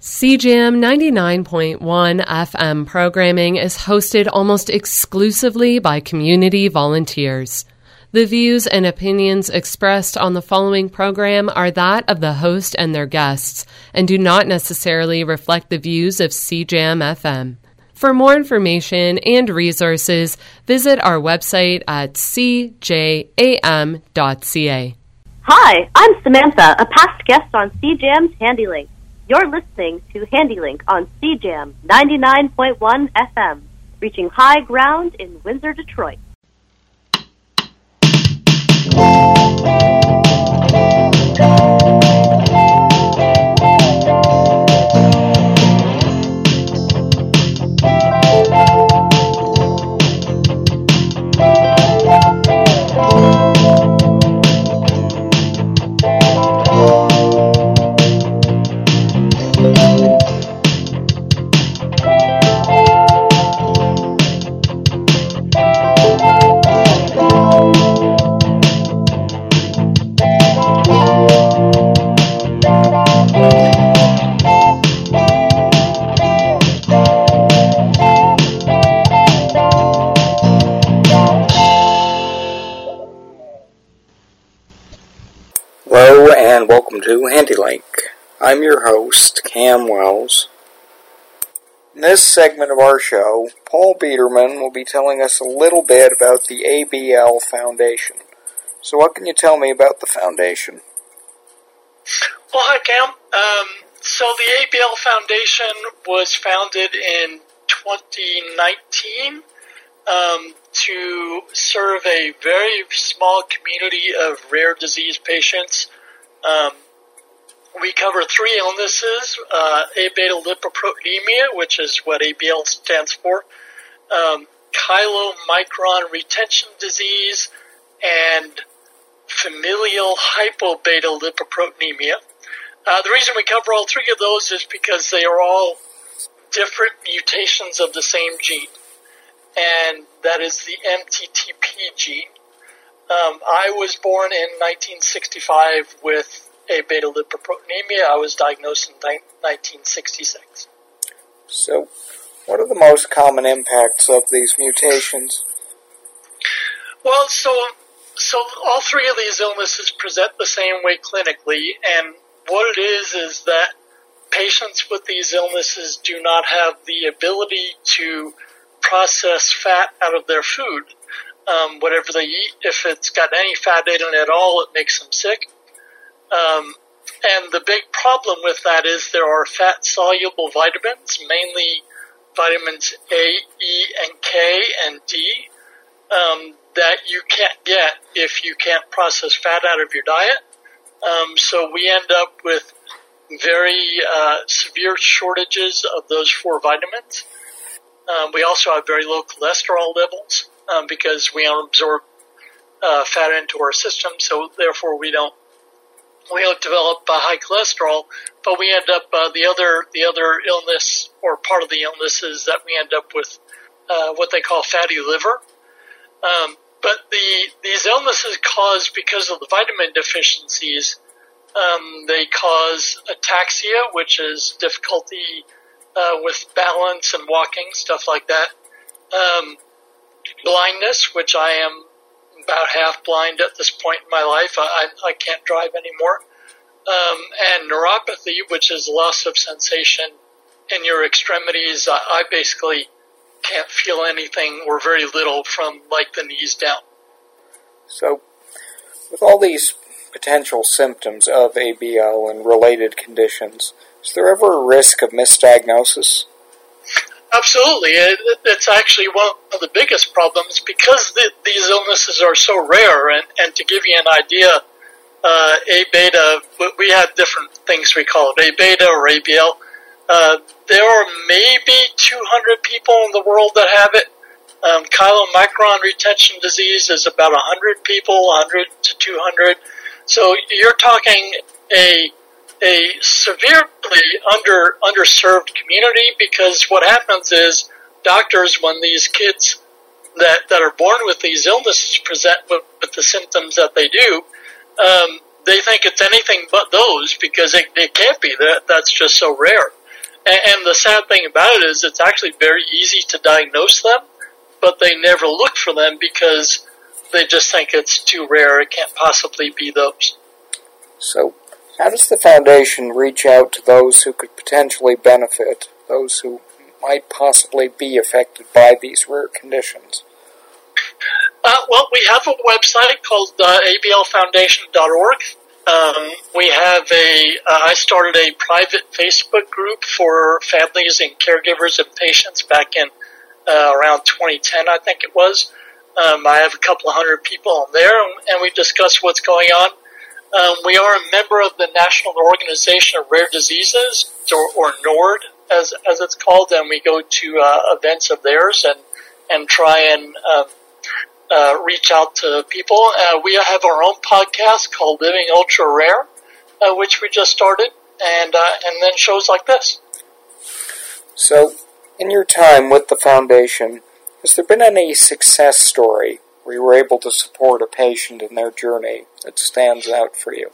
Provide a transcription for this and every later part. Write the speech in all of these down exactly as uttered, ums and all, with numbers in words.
C J A M ninety-nine point one F M programming is hosted almost exclusively by community volunteers. The views and opinions expressed on the following program are that of the host and their guests, and do not necessarily reflect the views of C J A M F M. For more information and resources, visit our website at c j a m dot c a. Hi, I'm Samantha, a past guest on C J A M's HandyLink. You're listening to HandyLink on C J A M ninety-nine point one F M, reaching high ground in Windsor, Detroit. Hello and welcome to HandyLink. I'm your host, Cam Wells. In this segment of our show, Paul Biederman will be telling us a little bit about the A B L Foundation. So what can you tell me about the foundation? Well, hi Cam. Um, so the A B L Foundation was founded in twenty nineteen um, to serve a very small community of rare disease patients. Um, we cover three illnesses, uh, A-beta lipoproteinemia, which is what A B L stands for, um, chylomicron retention disease, and familial hypobeta lipoproteinemia. Uh, the reason we cover all three of those is because they are all different mutations of the same gene, and that is the M T T P gene. Um, I was born in nineteen sixty-five with A-beta lipoproteinemia. I was diagnosed in nineteen sixty-six. So, what are the most common impacts of these mutations? Well, so so all three of these illnesses present the same way clinically, and what it is is that patients with these illnesses do not have the ability to process fat out of their food. Um, whatever they eat, if it's got any fat in it at all, it makes them sick. Um, and the big problem with that is there are fat-soluble vitamins, mainly vitamins A, E, and K, and D, um, that you can't get if you can't process fat out of your diet. Um, so we end up with very uh, severe shortages of those four vitamins. Um, we also have very low cholesterol levels um, because we don't absorb uh, fat into our system, so therefore we don't we don't develop uh, high cholesterol. But we end up uh, the other the other illness or part of the illness is that we end up with uh, what they call fatty liver. Um, but the these illnesses cause because of the vitamin deficiencies. Um, they cause ataxia, which is difficulty Uh, with balance and walking, stuff like that. Um, blindness, which I am about half blind at this point in my life. I, I, I can't drive anymore. Um, and neuropathy, which is loss of sensation in your extremities. I, I basically can't feel anything or very little from like the knees down. So, with all these potential symptoms of A B L and related conditions, is there ever a risk of misdiagnosis? Absolutely. It, it's actually one of the biggest problems because the, these illnesses are so rare. And, and to give you an idea, uh, A-beta, we have different things we call it, A-beta or A B L. Uh, there are maybe two hundred people in the world that have it. Um, chylomicron retention disease is about one hundred people, one hundred to two hundred. So you're talking a a severely under underserved community because what happens is doctors, when these kids that, that are born with these illnesses present with, with the symptoms that they do, um, they think it's anything but those because it, it can't be. That that's just so rare. And, and the sad thing about it is it's actually very easy to diagnose them, but they never look for them because they just think it's too rare. It can't possibly be those. So, how does the Foundation reach out to those who could potentially benefit, those who might possibly be affected by these rare conditions? Uh, well, we have a website called uh, A B L foundation dot org. Um, we have a, uh, I started a private Facebook group for families and caregivers and patients back in uh, around twenty ten, I think it was. Um, I have a couple of hundred people on there, and we discuss what's going on. Um, we are a member of the National Organization of Rare Diseases, or, or NORD, as as it's called, and we go to uh, events of theirs and, and try and uh, uh, reach out to people. Uh, we have our own podcast called Living Ultra Rare, uh, which we just started, and uh, and then shows like this. So, in your time with the Foundation, has there been any success story where you were able to support a patient in their journey that stands out for you?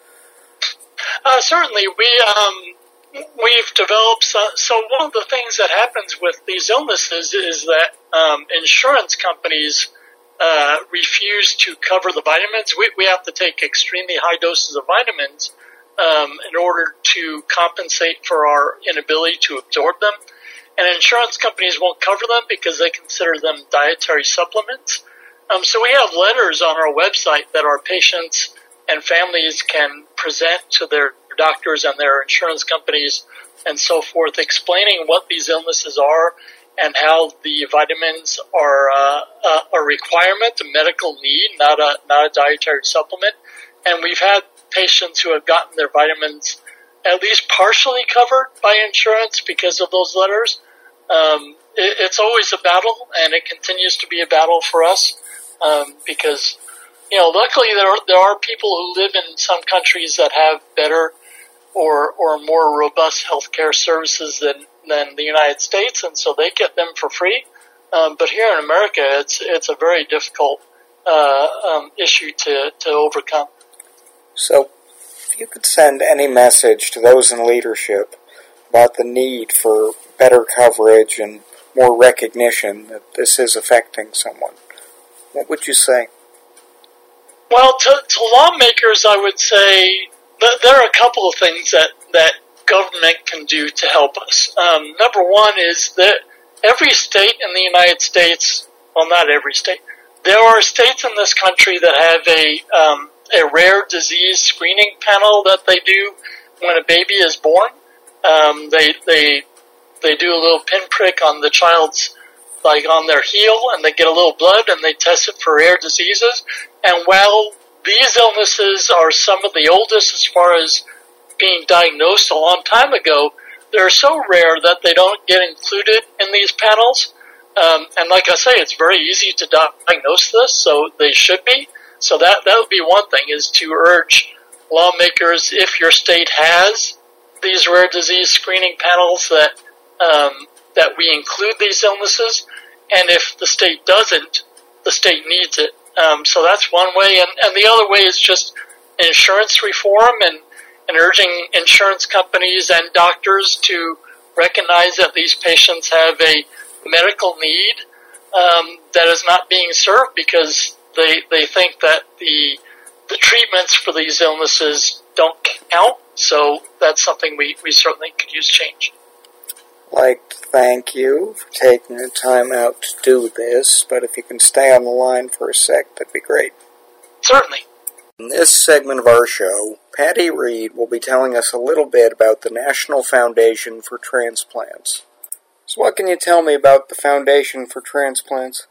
Uh, certainly, we um, we've developed. So, so one of the things that happens with these illnesses is that um, insurance companies uh, refuse to cover the vitamins. We we have to take extremely high doses of vitamins um, in order to compensate for our inability to absorb them. And insurance companies won't cover them because they consider them dietary supplements. Um, so we have letters on our website that our patients and families can present to their doctors and their insurance companies and so forth, explaining what these illnesses are and how the vitamins are uh, a, a requirement, a medical need, not a not a dietary supplement. And we've had patients who have gotten their vitamins at least partially covered by insurance because of those letters. Um, it, it's always a battle, and it continues to be a battle for us um, because, you know, luckily there are, there are people who live in some countries that have better or or more robust healthcare services than, than the United States, and so they get them for free. Um, but here in America, it's it's a very difficult uh, um, issue to, to overcome. So, if you could send any message to those in leadership about the need for better coverage and more recognition that this is affecting someone, what would you say? Well, to, to lawmakers, I would say that there are a couple of things that, that government can do to help us. Um, number one is that every state in the United States, well, not every state, there are states in this country that have a um, a rare disease screening panel that they do when a baby is born. Um, they they they do a little pinprick on the child's, like on their heel, and they get a little blood and they test it for rare diseases. And while these illnesses are some of the oldest as far as being diagnosed a long time ago, they're so rare that they don't get included in these panels. Um, and like I say, it's very easy to diagnose this, so they should be. So that that would be one thing, is to urge lawmakers, if your state has these rare disease screening panels, that um, that we include these illnesses. And if the state doesn't, the state needs it. Um, so that's one way. And, and the other way is just insurance reform and, and urging insurance companies and doctors to recognize that these patients have a medical need um, that is not being served because they they think that the the treatments for these illnesses don't count. So that's something we, we certainly could use change. I'd like to thank you for taking the time out to do this, but if you can stay on the line for a sec, that'd be great. Certainly. In this segment of our show, Patty Reed will be telling us a little bit about the National Foundation for Transplants. So what can you tell me about the Foundation for Transplants?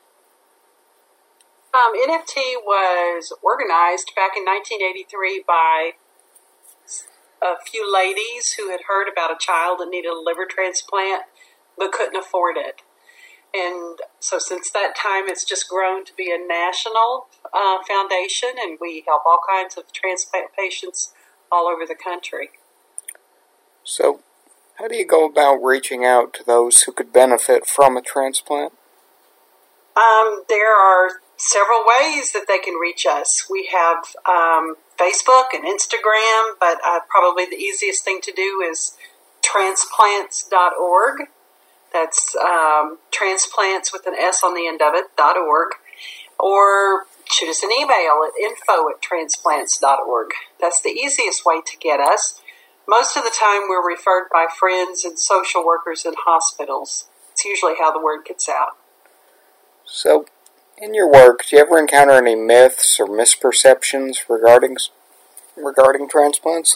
Um, N F T was organized back in nineteen eighty-three by a few ladies who had heard about a child that needed a liver transplant but couldn't afford it. And so since that time, it's just grown to be a national uh, foundation, and we help all kinds of transplant patients all over the country. So, how do you go about reaching out to those who could benefit from a transplant? Um, there are several ways that they can reach us. We have um, Facebook and Instagram, but uh, probably the easiest thing to do is transplants dot org. That's um, transplants with an S on the end of it, .org. Or shoot us an email at info at transplants dot org. That's the easiest way to get us. Most of the time we're referred by friends and social workers in hospitals. It's usually how the word gets out. So, in your work, do you ever encounter any myths or misperceptions regarding regarding transplants?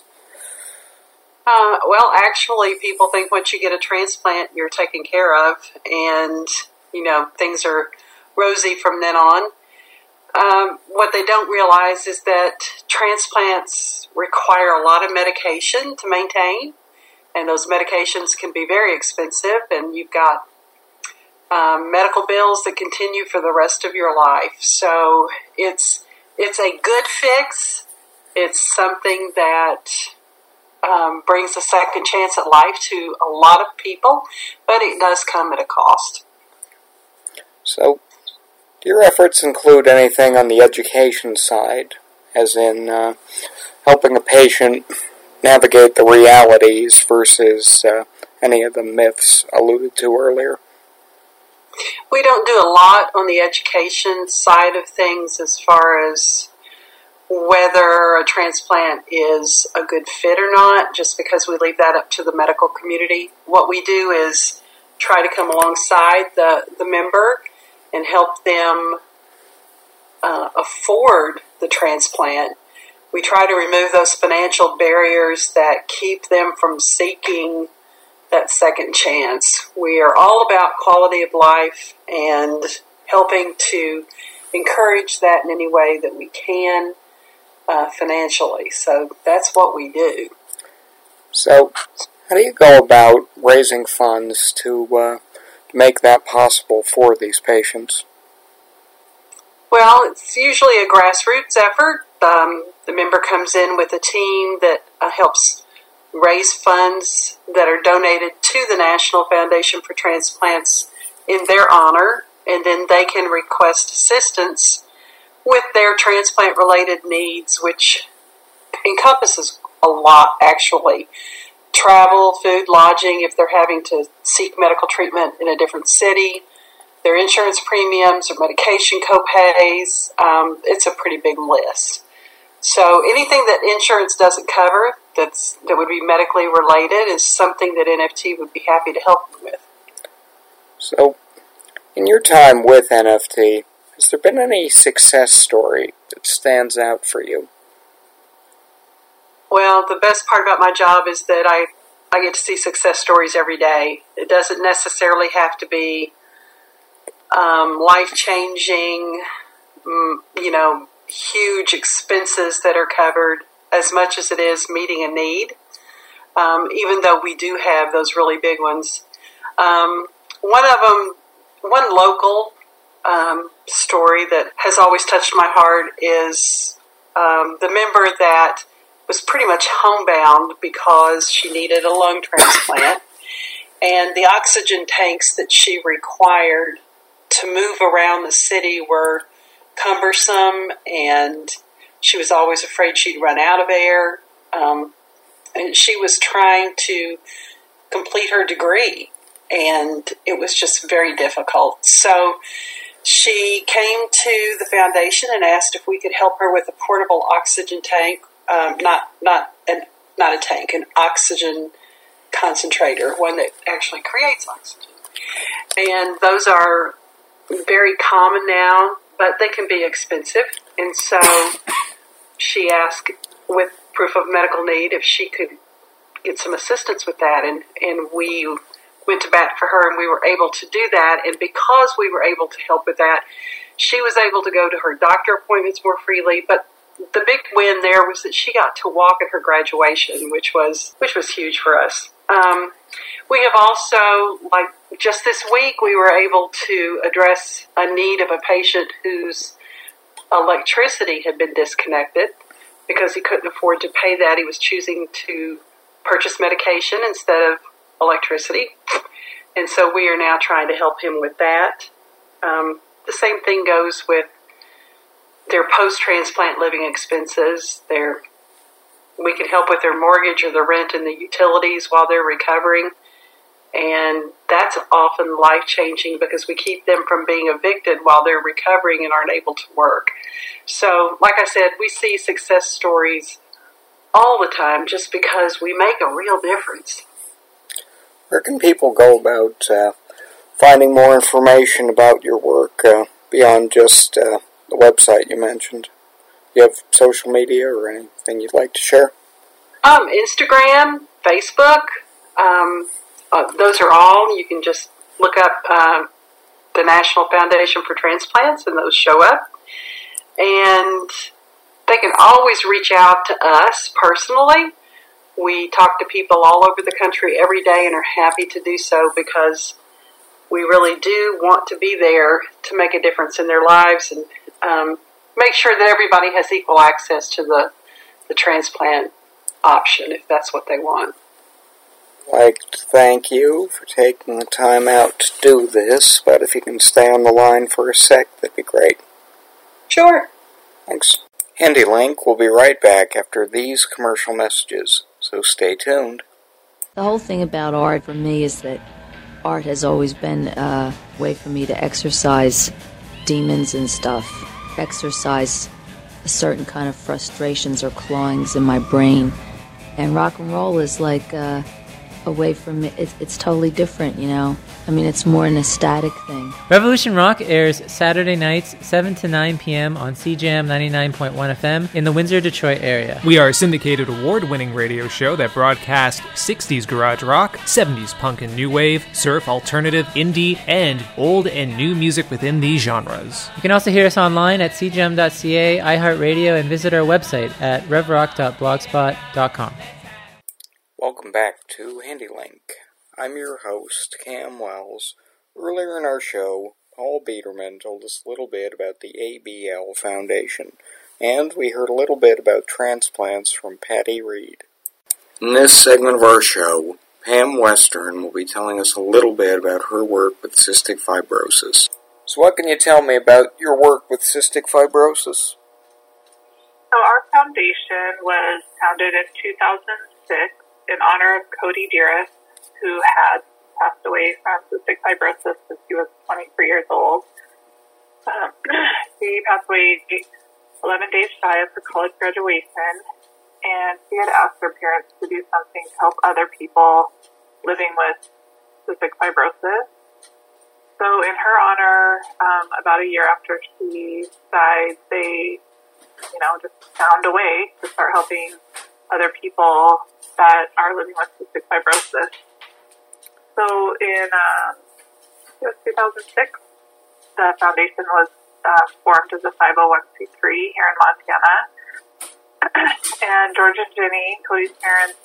Uh, well, actually, people think once you get a transplant, you're taken care of, and, you know, things are rosy from then on. Um, what they don't realize is that transplants require a lot of medication to maintain, and those medications can be very expensive, and you've got um, medical bills that continue for the rest of your life. So it's it's a good fix. It's something that um, brings a second chance at life to a lot of people, but it does come at a cost. So, do your efforts include anything on the education side, as in uh, helping a patient navigate the realities versus uh, any of the myths alluded to earlier? We don't do a lot on the education side of things as far as whether a transplant is a good fit or not, just because we leave that up to the medical community. What we do is try to come alongside the, the member and help them uh, afford the transplant. We try to remove those financial barriers that keep them from seeking that second chance. We are all about quality of life and helping to encourage that in any way that we can uh, financially. So that's what we do. So how do you go about raising funds to uh, make that possible for these patients? Well, it's usually a grassroots effort. Um, the member comes in with a team that uh, helps raise funds that are donated to the National Foundation for Transplants in their honor, and then they can request assistance with their transplant-related needs, which encompasses a lot, actually. Travel, food, lodging, if they're having to seek medical treatment in a different city, their insurance premiums or medication co-pays. Um, it's a pretty big list. So anything that insurance doesn't cover that's that would be medically related is something that N F T would be happy to help them with. So, in your time with N F T, has there been any success story that stands out for you? Well, the best part about my job is that I, I get to see success stories every day. It doesn't necessarily have to be um, life-changing, mm, you know, huge expenses that are covered, as much as it is meeting a need, um, even though we do have those really big ones. Um, one of them, one local um, story that has always touched my heart is um, the member that was pretty much homebound because she needed a lung transplant, and the oxygen tanks that she required to move around the city were cumbersome, and she was always afraid she'd run out of air. Um, and she was trying to complete her degree, and it was just very difficult. So she came to the foundation and asked if we could help her with a portable oxygen tank, um, not not an, not a tank, an oxygen concentrator, one that actually creates oxygen. And those are very common now, but they can be expensive. And so she asked, with proof of medical need, if she could get some assistance with that. And, and we went to bat for her, and we were able to do that. And because we were able to help with that, she was able to go to her doctor appointments more freely. But the big win there was that she got to walk at her graduation, which was which was huge for us. Um, we have also, like just this week, we were able to address a need of a patient whose electricity had been disconnected because he couldn't afford to pay that. He was choosing to purchase medication instead of electricity. And so we are now trying to help him with that. Um, the same thing goes with their post-transplant living expenses. Their we can help with their mortgage or the rent and the utilities while they're recovering. And that's often life-changing because we keep them from being evicted while they're recovering and aren't able to work. So, like I said, we see success stories all the time just because we make a real difference. Where can people go about uh, finding more information about your work uh, beyond just uh, the website you mentioned? Do you have social media or anything you'd like to share? Um, Instagram, Facebook, um, uh, those are all. You can just look up um, the National Foundation for Transplants and those show up. And they can always reach out to us personally. We talk to people all over the country every day and are happy to do so because we really do want to be there to make a difference in their lives and um, make sure that everybody has equal access to the, the transplant option if that's what they want. I'd like to thank you for taking the time out to do this, but if you can stay on the line for a sec, that'd be great. Sure. Thanks. HandyLink will be right back after these commercial messages, so stay tuned. The whole thing about art for me is that art has always been a way for me to exercise demons and stuff, exercise a certain kind of frustrations or clawings in my brain. And rock and roll is like uh, a way for me, it's, it's totally different, you know? I mean, it's more an ecstatic thing. Revolution Rock airs Saturday nights, seven to nine p.m. on C J M ninety-nine point one F M in the Windsor, Detroit area. We are a syndicated award-winning radio show that broadcasts sixties garage rock, seventies punk and new wave, surf, alternative, indie, and old and new music within these genres. You can also hear us online at c j m dot c a, iHeartRadio, and visit our website at revrock dot blogspot dot com. Welcome back to HandyLink. I'm your host, Cam Wells. Earlier in our show, Paul Biederman told us a little bit about the A B L Foundation, and we heard a little bit about transplants from Patty Reed. In this segment of our show, Pam Western will be telling us a little bit about her work with cystic fibrosis. So what can you tell me about your work with cystic fibrosis? So our foundation was founded in two thousand six in honor of Cody Dearest, who had passed away from cystic fibrosis since he was twenty-three years old. Um, he passed away eleven days shy of her college graduation, and she had asked her parents to do something to help other people living with cystic fibrosis. So in her honor, um, about a year after she died, they, you know, just found a way to start helping other people that are living with cystic fibrosis. So in um, it was two thousand six, the foundation was uh, formed as a five oh one c three here in Montana. And George and Jenny, Cody's parents,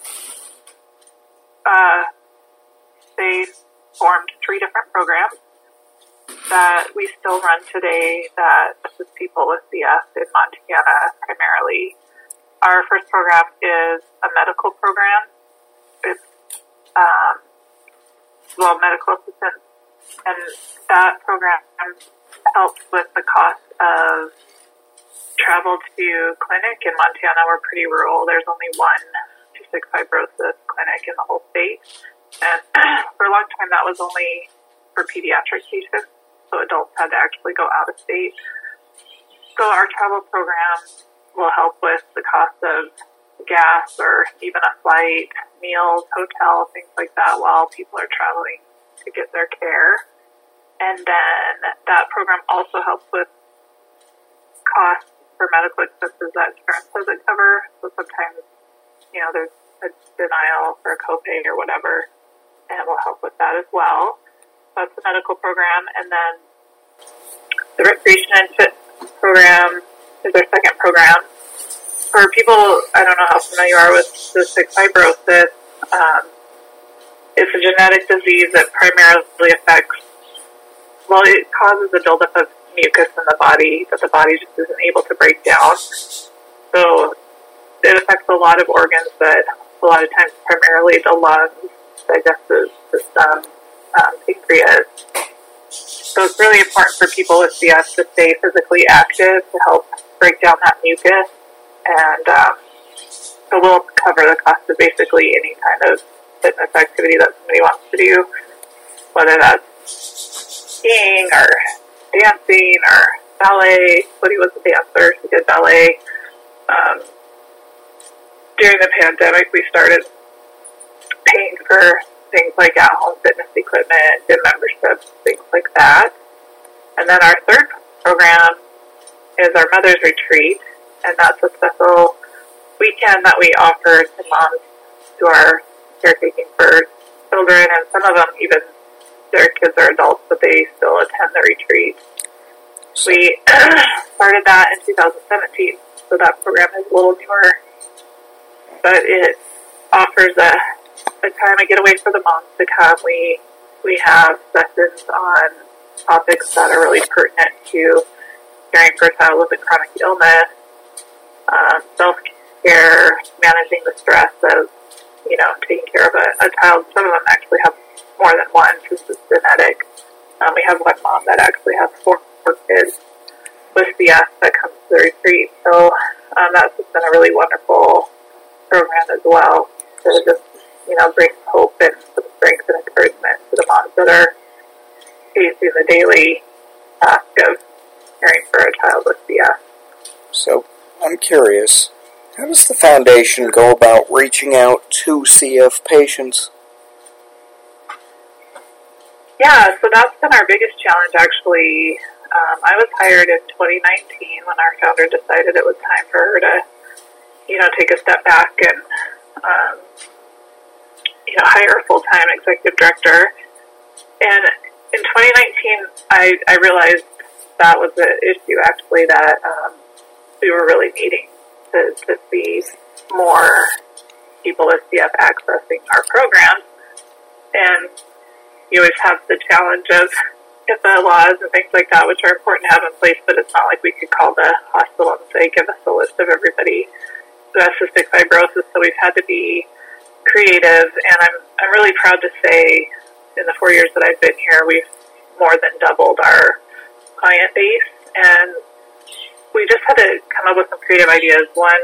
uh, they formed three different programs that we still run today that assist people with C S in Montana primarily. Our first program is a medical program. It's um, well, medical assistance, and that program helps with the cost of travel to clinic. In Montana, we're pretty rural. There's only one cystic fibrosis clinic in the whole state, and for a long time that was only for pediatric patients, so adults had to actually go out of state. So our travel program will help with the cost of gas or even a flight, meals, hotel, things like that while people are traveling to get their care. And then that program also helps with costs for medical expenses that insurance doesn't cover. So sometimes, you know, there's a denial for a copay or whatever, and it will help with that as well. So that's the medical program. And then the Recreation and Fit program is our second program. For people, I don't know how familiar you are with cystic fibrosis, um, it's a genetic disease that primarily affects, well, it causes a buildup of mucus in the body that the body just isn't able to break down. So it affects a lot of organs, but a lot of times primarily the lungs, digestive system, um, pancreas. So it's really important for people with C S to stay physically active to help break down that mucus. And um, So we'll cover the cost of basically any kind of fitness activity that somebody wants to do, whether that's skiing or dancing or ballet. Woody was a dancer, she did ballet. Um, during the pandemic, we started paying for things like at-home fitness equipment, gym memberships, things like that. And then our third program is our Mother's Retreat, and that's a special weekend that we offer to moms who are caretaking for children, and some of them even, their kids are adults, but they still attend the retreat. We started that in two thousand seventeen, so that program is a little newer, but it offers a, a time, a getaway for the moms to come. We, we have sessions on topics that are really pertinent to caring for a child with a chronic illness, uh, self-care, managing the stress of, you know, taking care of a, a child. Some of them actually have more than one since it's genetic. Um, we have one mom that actually has four, four kids with C S that comes to the retreat. So um, that's just been a really wonderful program as well to just, you know, bring hope and some strength and encouragement to the moms that are facing the daily task of caring for a child with C S. So, I'm curious, how does the foundation go about reaching out to C F patients? Yeah, so that's been our biggest challenge, actually. Um, I was hired in twenty nineteen when our founder decided it was time for her to, you know, take a step back and, um, you know, hire a full-time executive director. And in twenty nineteen, I, I realized that was an issue, actually, that um, we were really needing to, to see more people with C F accessing our programs. And you always have the challenge of HIPAA laws and things like that, which are important to have in place, but it's not like we could call the hospital and say, give us a list of everybody who has cystic fibrosis. So we've had to be creative, and I'm I'm really proud to say in the four years that I've been here, we've more than doubled our client base, and we just had to come up with some creative ideas. One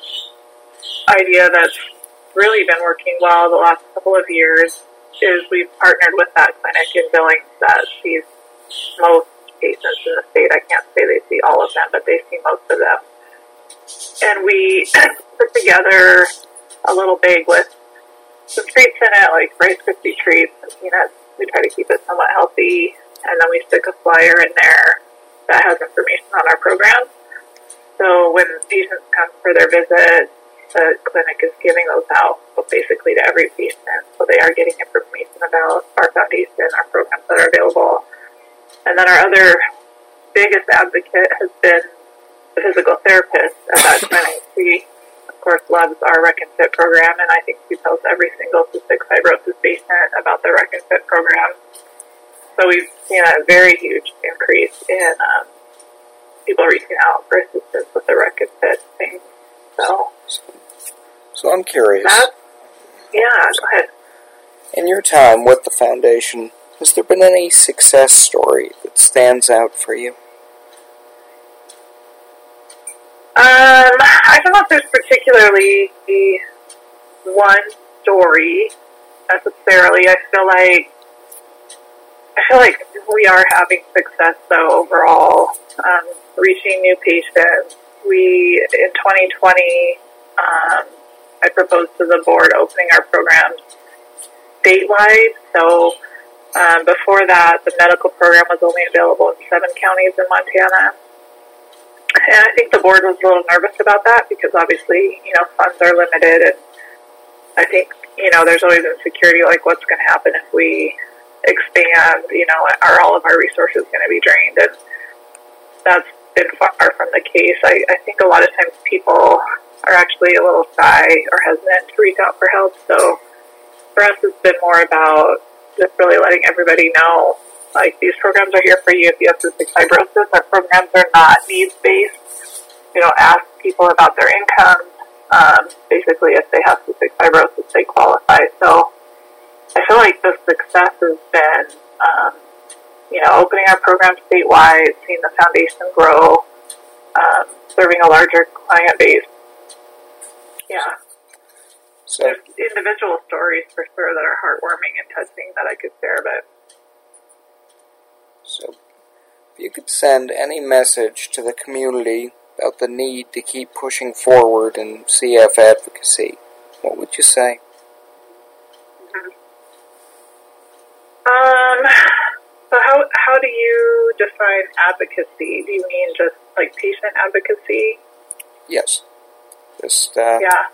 idea that's really been working well the last couple of years is we've partnered with that clinic in Billings that sees most patients in the state. I can't say they see all of them, but they see most of them. And we put together a little bag with some treats in it, like Rice Krispie treats and peanuts. We try to keep it somewhat healthy, and then we stick a flyer in there that has information on our program. So when patients come for their visit, the clinic is giving those out basically to every patient. So they are getting information about our foundation, our programs that are available. And then our other biggest advocate has been the physical therapist at that clinic. She, of course, loves our ReckonFit program, and I think she tells every single cystic fibrosis patient about the ReckonFit program. So we've seen a very huge increase in um, people reaching out for assistance with the ReckonFit thing. So, so I'm curious. That, yeah, go ahead. In your time with the foundation, has there been any success story that stands out for you? Um, I don't know if there's particularly one story necessarily. I feel like I feel like we are having success though overall, um, reaching new patients. We in twenty twenty, um, I proposed to the board opening our programs statewide. So um, before that, the medical program was only available in seven counties in Montana. And I think the board was a little nervous about that because obviously, you know, funds are limited, and I think, you know, there's always insecurity like what's going to happen if we expand, you know, are all of our resources going to be drained? And that's been far from the case. I, I think a lot of times people are actually a little shy or hesitant to reach out for help. So for us, it's been more about just really letting everybody know, like, these programs are here for you if you have cystic fibrosis. Our programs are not needs-based. You know, ask people about their income. Um, basically, if they have cystic fibrosis, they qualify. So I feel like the success has been, um, you know, opening our program statewide, seeing the foundation grow, um, serving a larger client base. Yeah. So, there's individual stories for sure that are heartwarming and touching that I could share, but so if you could send any message to the community about the need to keep pushing forward in C F advocacy, what would you say? Mm-hmm. Um, so how how do you define advocacy? Do you mean just like patient advocacy? Yes. Just, uh... yeah.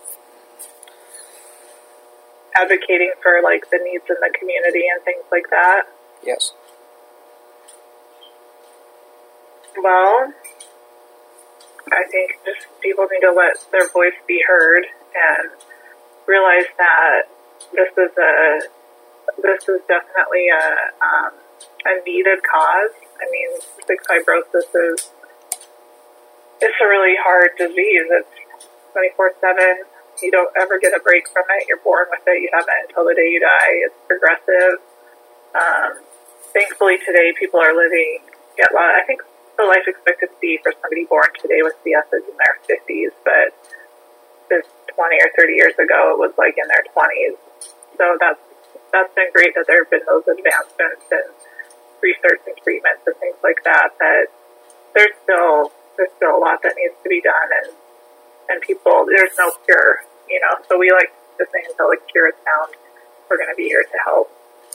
Advocating for, like, the needs in the community and things like that? Yes. Well, I think just people need to let their voice be heard and realize that this is a this is definitely a um, a needed cause. I mean, cystic fibrosis is it's a really hard disease. It's twenty-four seven. You don't ever get a break from it. You're born with it. You have it until the day you die. It's progressive. Um, thankfully, today people are living. Yeah, well, I think the life expectancy for somebody born today with C F is in their fifties, but just twenty or thirty years ago, it was like in their twenties. So that's that's been great that there have been those advancements in research and treatments and things like that. But there's still there's still a lot that needs to be done, and and people there's no cure, you know. So we like to say until a cure is found, we're going to be here to help.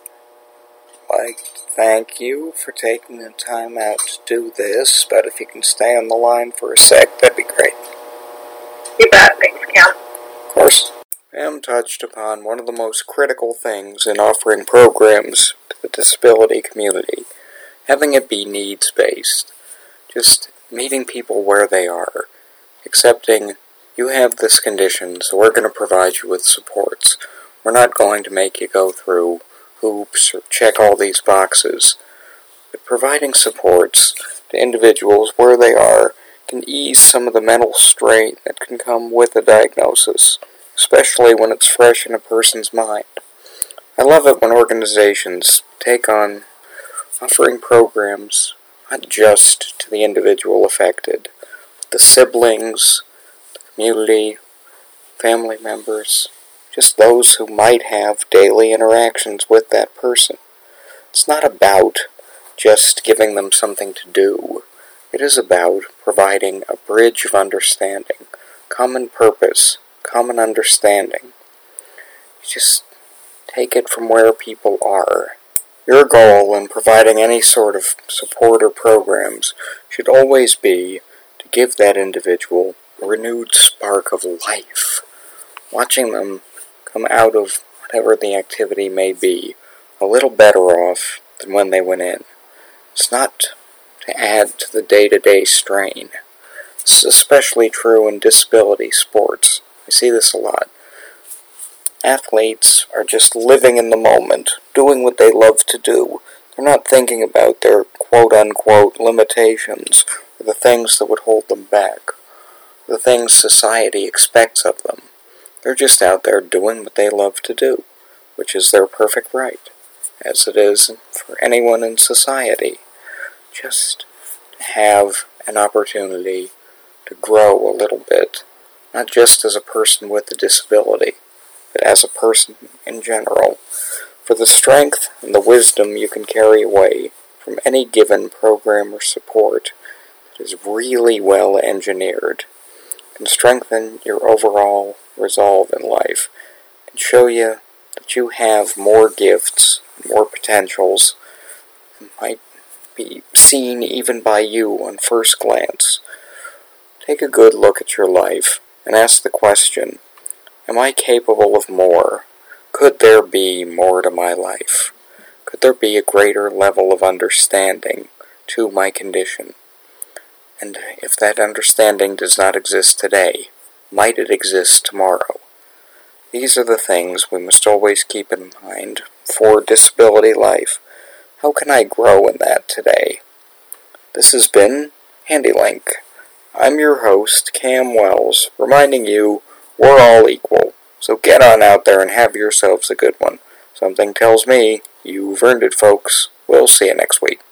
Like, thank you for taking the time out to do this, but if you can stay on the line for a sec, that'd be great. You bet. Thanks, Cam. Of course. Pam touched upon one of the most critical things in offering programs to the disability community, having it be needs-based. Just meeting people where they are, accepting, you have this condition, so we're going to provide you with supports. We're not going to make you go through hoops or check all these boxes, but providing supports to individuals where they are can ease some of the mental strain that can come with a diagnosis, especially when it's fresh in a person's mind. I love it when organizations take on offering programs not just to the individual affected, but the siblings, the community, family members, just those who might have daily interactions with that person. It's not about just giving them something to do. It is about providing a bridge of understanding, common purpose, common understanding. Just take it from where people are. Your goal in providing any sort of support or programs should always be to give that individual a renewed spark of life. Watching them come out of whatever the activity may be a little better off than when they went in. It's not to add to the day-to-day strain. This is especially true in disability sports. I see this a lot. Athletes are just living in the moment, doing what they love to do. They're not thinking about their quote-unquote limitations or the things that would hold them back, the things society expects of them. They're just out there doing what they love to do, which is their perfect right, as it is for anyone in society. Just to have an opportunity to grow a little bit, not just as a person with a disability, but as a person in general, for the strength and the wisdom you can carry away from any given program or support that is really well engineered, can strengthen your overall resolve in life, can show you that you have more gifts, more potentials that might be seen even by you on first glance. Take a good look at your life and ask the question, am I capable of more? Could there be more to my life? Could there be a greater level of understanding to my condition? And if that understanding does not exist today, might it exist tomorrow? These are the things we must always keep in mind for disability life. How can I grow in that today? This has been HandyLink. I'm your host, Cam Wells, reminding you we're all equal. So get on out there and have yourselves a good one. Something tells me you've earned it, folks. We'll see you next week.